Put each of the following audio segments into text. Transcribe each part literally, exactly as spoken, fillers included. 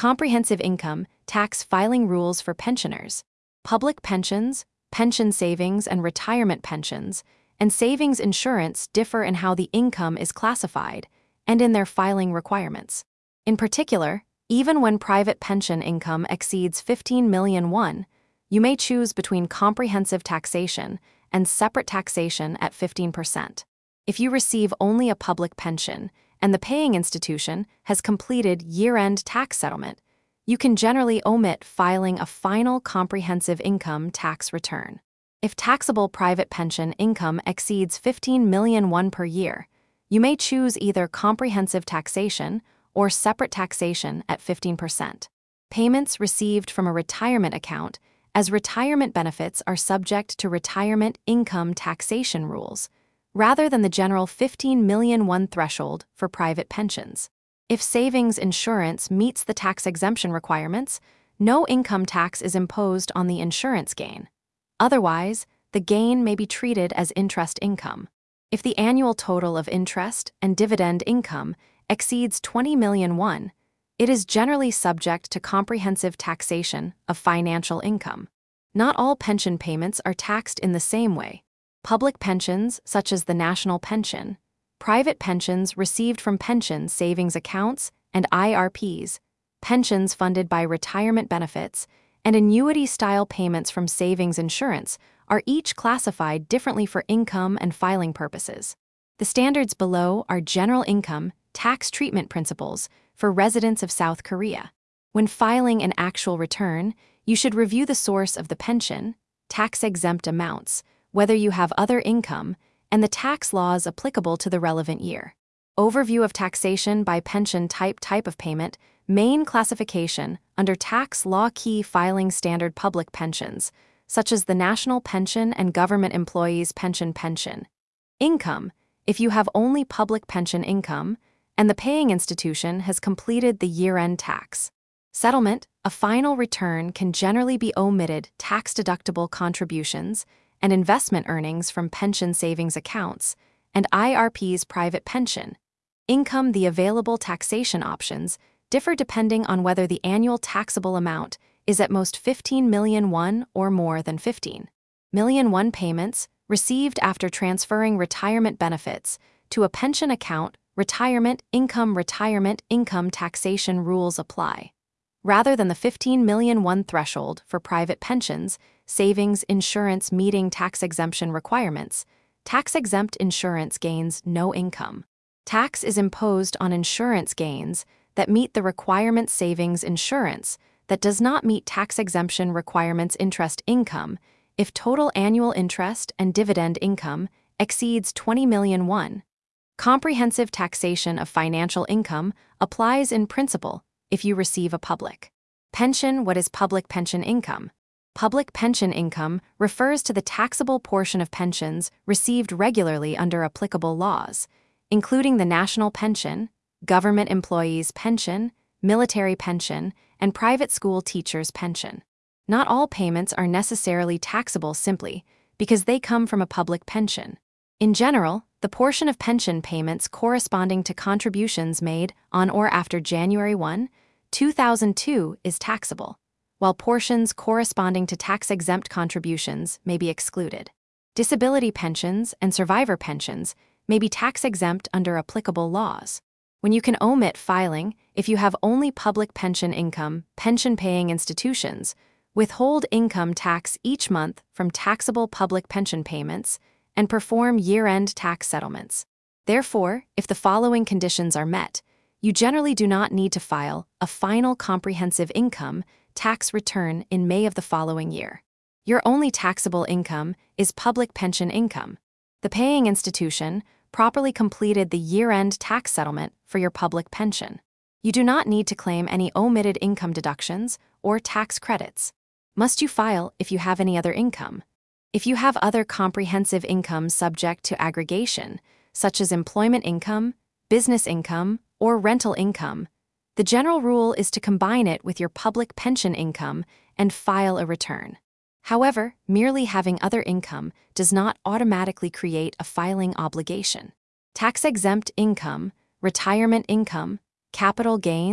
Comprehensive income tax filing rules for pensioners. Public pensions, pension savings and retirement pensions, and savings insurance differ in how the income is classified and in their filing requirements. In particular, even when private pension income exceeds fifteen million won, you may choose between comprehensive taxation and separate taxation at fifteen percent. If you receive only a public pension and the paying institution has completed year-end tax settlement, you can generally omit filing a final comprehensive income tax return. If taxable private pension income exceeds fifteen million won per year, you may choose either comprehensive taxation or separate taxation at fifteen percent. Payments received from a retirement account as retirement benefits are subject to retirement income taxation rules, rather than the general fifteen million won threshold for private pensions. If savings insurance meets the tax exemption requirements, no income tax is imposed on the insurance gain. Otherwise, the gain may be treated as interest income. If the annual total of interest and dividend income exceeds twenty million won, it is generally subject to comprehensive taxation of financial income. Not all pension payments are taxed in the same way. Public pensions, such as the national pension, private pensions received from pension savings accounts and I R Ps, pensions funded by retirement benefits, and annuity-style payments from savings insurance are each classified differently for income and filing purposes. The standards below are general income tax treatment principles for residents of South Korea. When filing an actual return, you should review the source of the pension, tax-exempt amounts, whether you have other income, and the tax laws applicable to the relevant year. Overview of taxation by pension type type of payment, main classification under tax law key filing standard public pensions, such as the national pension and government employees pension pension. Income, if you have only public pension income, and the paying institution has completed the year-end tax. Settlement, a final return can generally be omitted tax-deductible contributions and investment earnings from pension savings accounts and I R P's private pension. Income, the available taxation options differ depending on whether the annual taxable amount is at most fifteen million won or more than fifteen million won. Payments received after transferring retirement benefits to a pension account. Retirement income retirement income taxation rules apply. Rather than the fifteen million won threshold for private pensions, savings insurance meeting tax exemption requirements, tax-exempt insurance gains no income. Tax is imposed on insurance gains that meet the requirement savings insurance that does not meet tax exemption requirements interest income if total annual interest and dividend income exceeds twenty million won. Comprehensive taxation of financial income applies in principle if you receive a public pension. What is public pension income? Public pension income refers to the taxable portion of pensions received regularly under applicable laws, including the national pension, government employees' pension, military pension, and private school teachers' pension. Not all payments are necessarily taxable simply because they come from a public pension. In general, the portion of pension payments corresponding to contributions made on or after January first, two thousand two is taxable, while portions corresponding to tax-exempt contributions may be excluded. Disability pensions and survivor pensions may be tax-exempt under applicable laws. When you can omit filing, if you have only public pension income, pension-paying institutions withhold income tax each month from taxable public pension payments and perform year-end tax settlements. Therefore, if the following conditions are met, you generally do not need to file a final comprehensive income tax return in May of the following year. Your only taxable income is public pension income. The paying institution properly completed the year-end tax settlement for your public pension. You do not need to claim any omitted income deductions or tax credits. Must you file if you have any other income? If you have other comprehensive income subject to aggregation, such as employment income, business income, or rental income, the general rule is to combine it with your public pension income and file a return. However, merely having other income does not automatically create a filing obligation. Tax-exempt income, retirement income, capital gains,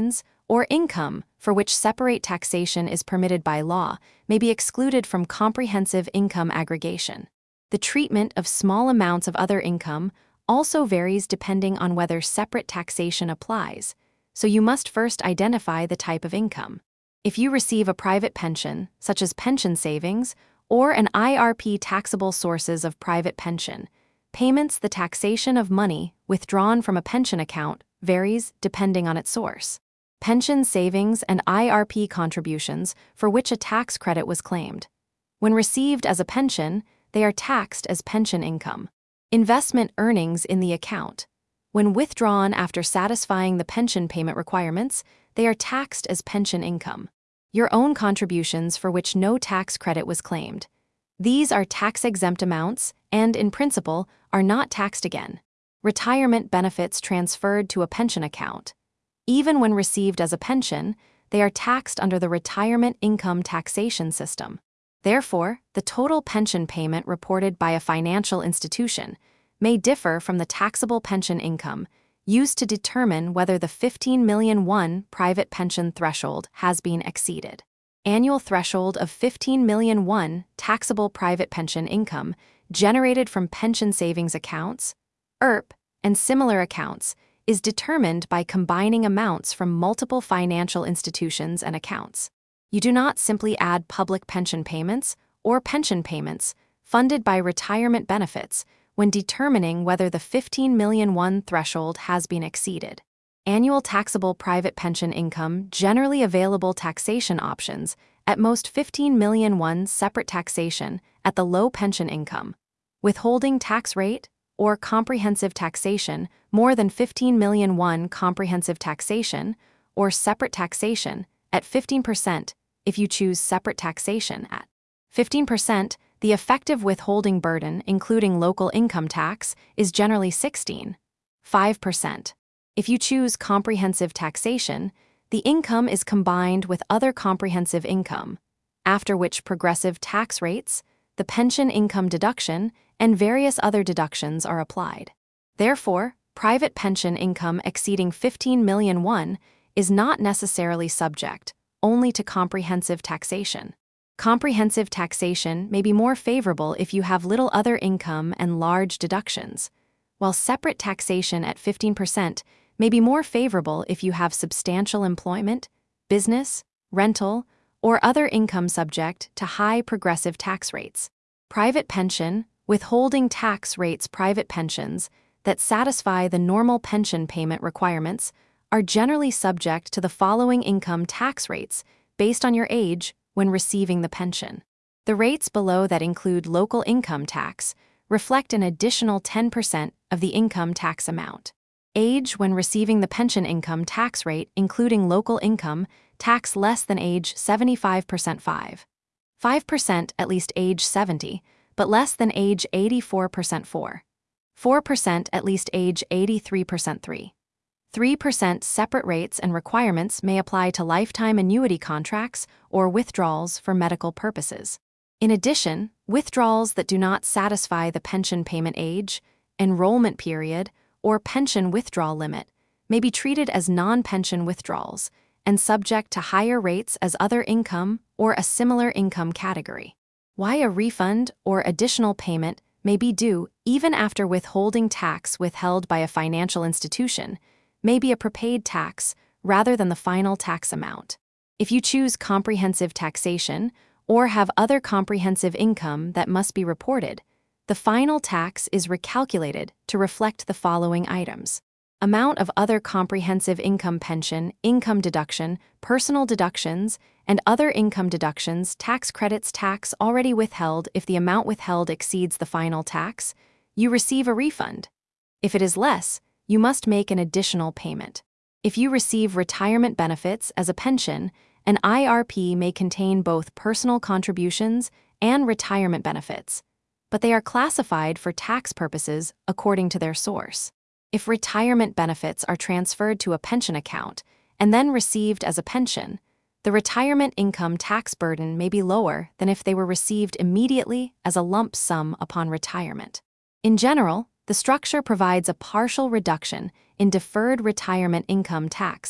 or income for which separate taxation is permitted by law may be excluded from comprehensive income aggregation. The treatment of small amounts of other income also varies depending on whether separate taxation applies, so you must first identify the type of income. If you receive a private pension, such as pension savings, or an I R P, taxable sources of private pension payments, the taxation of money withdrawn from a pension account varies depending on its source. Pension savings and I R P contributions for which a tax credit was claimed. When received as a pension, they are taxed as pension income. Investment earnings in the account. When withdrawn after satisfying the pension payment requirements, they are taxed as pension income. Your own contributions for which no tax credit was claimed. These are tax-exempt amounts and, in principle, are not taxed again. Retirement benefits transferred to a pension account. Even when received as a pension, they are taxed under the retirement income taxation system. Therefore, the total pension payment reported by a financial institution may differ from the taxable pension income used to determine whether the fifteen million one private pension threshold has been exceeded. Annual threshold of fifteen million one taxable private pension income generated from pension savings accounts, E R P, and similar accounts is determined by combining amounts from multiple financial institutions and accounts. You do not simply add public pension payments or pension payments funded by retirement benefits when determining whether the fifteen million one threshold has been exceeded. Annual taxable private pension income, generally available taxation options, at most fifteen million one separate taxation at the low pension income, withholding tax rate, or comprehensive taxation more than fifteen million one comprehensive taxation, or separate taxation at fifteen percent if you choose separate taxation at fifteen percent. The effective withholding burden, including local income tax, is generally sixteen point five percent. If you choose comprehensive taxation, the income is combined with other comprehensive income, after which progressive tax rates, the pension income deduction, and various other deductions are applied. Therefore, private pension income exceeding fifteen million one is not necessarily subject only to comprehensive taxation. Comprehensive taxation may be more favorable if you have little other income and large deductions, while separate taxation at fifteen percent may be more favorable if you have substantial employment, business, rental, or other income subject to high progressive tax rates. Private pension, withholding tax rates. Private pensions that satisfy the normal pension payment requirements are generally subject to the following income tax rates based on your age when receiving the pension. The rates below that include local income tax reflect an additional ten percent of the income tax amount. Age when receiving the pension income tax rate, including local income tax less than age seventy-five percent five. five percent at least age seventy, but less than age eighty-four percent four. four percent at least age eighty-three percent three. three percent separate rates and requirements may apply to lifetime annuity contracts or withdrawals for medical purposes. In addition, withdrawals that do not satisfy the pension payment age, enrollment period, or pension withdrawal limit may be treated as non-pension withdrawals and subject to higher rates as other income or a similar income category. Why a refund or additional payment may be due even after withholding tax withheld by a financial institution may be a prepaid tax rather than the final tax amount. If you choose comprehensive taxation or have other comprehensive income that must be reported, the final tax is recalculated to reflect the following items: amount of other comprehensive income, pension, income deduction, personal deductions, and other income deductions, tax credits, tax already withheld. If the amount withheld exceeds the final tax, you receive a refund. If it is less, you must make an additional payment. If you receive retirement benefits as a pension, an I R P may contain both personal contributions and retirement benefits, but they are classified for tax purposes according to their source. If retirement benefits are transferred to a pension account and then received as a pension, the retirement income tax burden may be lower than if they were received immediately as a lump sum upon retirement. In general, the structure provides a partial reduction in deferred retirement income tax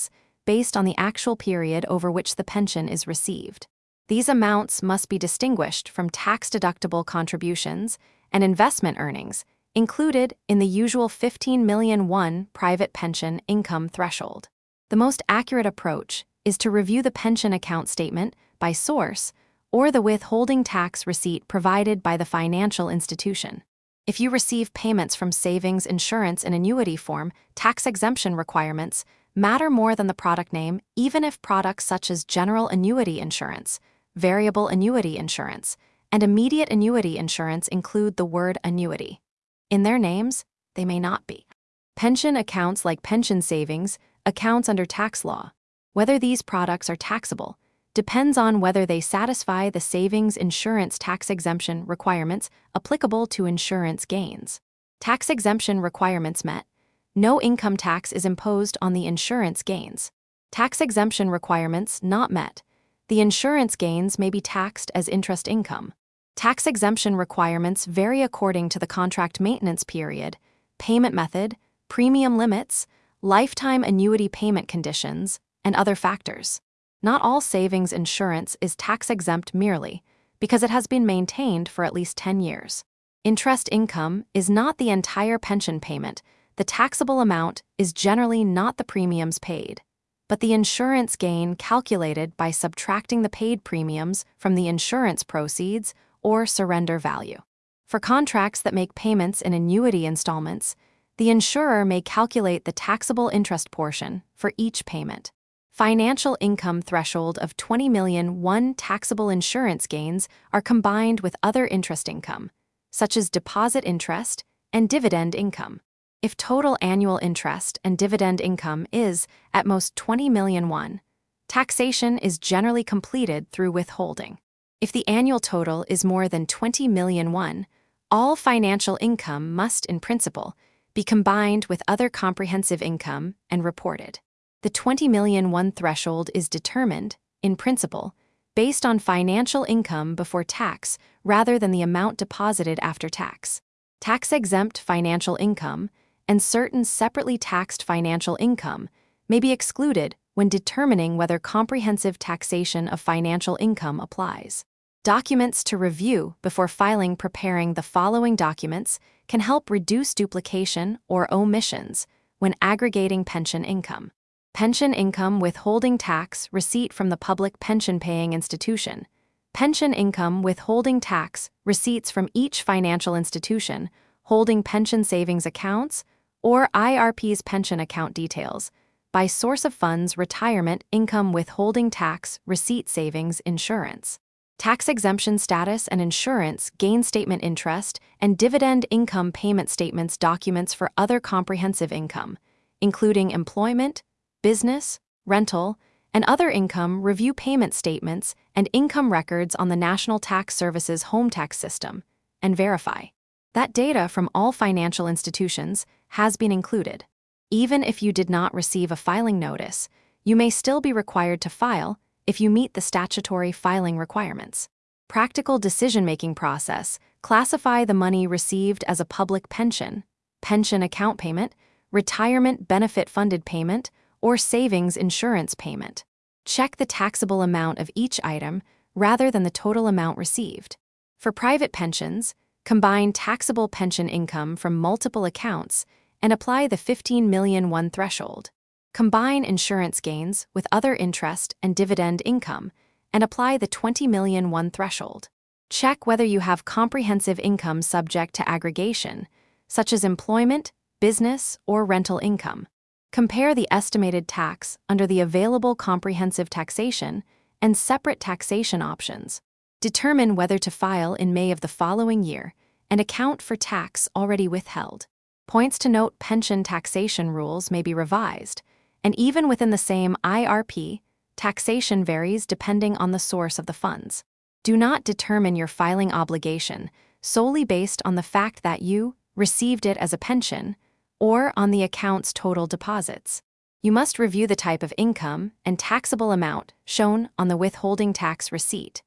based on the actual period over which the pension is received. These amounts must be distinguished from tax-deductible contributions and investment earnings included in the usual fifteen million won private pension income threshold. The most accurate approach is to review the pension account statement by source or the withholding tax receipt provided by the financial institution. If you receive payments from savings, insurance, and annuity form, tax exemption requirements matter more than the product name, even if products such as general annuity insurance, variable annuity insurance, and immediate annuity insurance include the word annuity. In their names, they may not be. Pension accounts like pension savings, accounts under tax law. Whether these products are taxable depends on whether they satisfy the savings insurance tax exemption requirements applicable to insurance gains. Tax exemption requirements met, no income tax is imposed on the insurance gains. Tax exemption requirements not met, the insurance gains may be taxed as interest income. Tax exemption requirements vary according to the contract maintenance period, payment method, premium limits, lifetime annuity payment conditions, and other factors. Not all savings insurance is tax-exempt merely because it has been maintained for at least ten years. Interest income is not the entire pension payment. The taxable amount is generally not the premiums paid, but the insurance gain calculated by subtracting the paid premiums from the insurance proceeds or surrender value. For contracts that make payments in annuity installments, the insurer may calculate the taxable interest portion for each payment. Financial income threshold of twenty million won taxable insurance gains are combined with other interest income, such as deposit interest and dividend income. If total annual interest and dividend income is, at most, twenty million won, taxation is generally completed through withholding. If the annual total is more than twenty million won, all financial income must, in principle, be combined with other comprehensive income and reported. The twenty million won threshold is determined, in principle, based on financial income before tax rather than the amount deposited after tax. Tax-exempt financial income and certain separately taxed financial income may be excluded when determining whether comprehensive taxation of financial income applies. Documents to review before filing. Preparing the following documents can help reduce duplication or omissions when aggregating pension income. Pension income withholding tax receipt from the public pension-paying institution. Pension income withholding tax receipts from each financial institution holding pension savings accounts or I R P's pension account details. By source of funds, retirement income withholding tax receipt savings insurance. Tax exemption status and insurance gain statement interest and dividend income payment statements. Documents for other comprehensive income, including employment, business, rental, and other income. Review payment statements and income records on the National Tax Service's home tax system and verify that data from all financial institutions has been included. Even if you did not receive a filing notice, you may still be required to file if you meet the statutory filing requirements. Practical decision-making process. Classify the money received as a public pension, pension account payment, retirement benefit funded payment, or savings insurance payment. Check the taxable amount of each item rather than the total amount received. For private pensions, combine taxable pension income from multiple accounts and apply the fifteen million won threshold. Combine insurance gains with other interest and dividend income and apply the twenty million won threshold. Check whether you have comprehensive income subject to aggregation, such as employment, business, or rental income. Compare the estimated tax under the available comprehensive taxation and separate taxation options. Determine whether to file in May of the following year and account for tax already withheld. Points to note: pension taxation rules may be revised, and even within the same I R P, taxation varies depending on the source of the funds. Do not determine your filing obligation solely based on the fact that you received it as a pension or on the account's total deposits. You must review the type of income and taxable amount shown on the withholding tax receipt.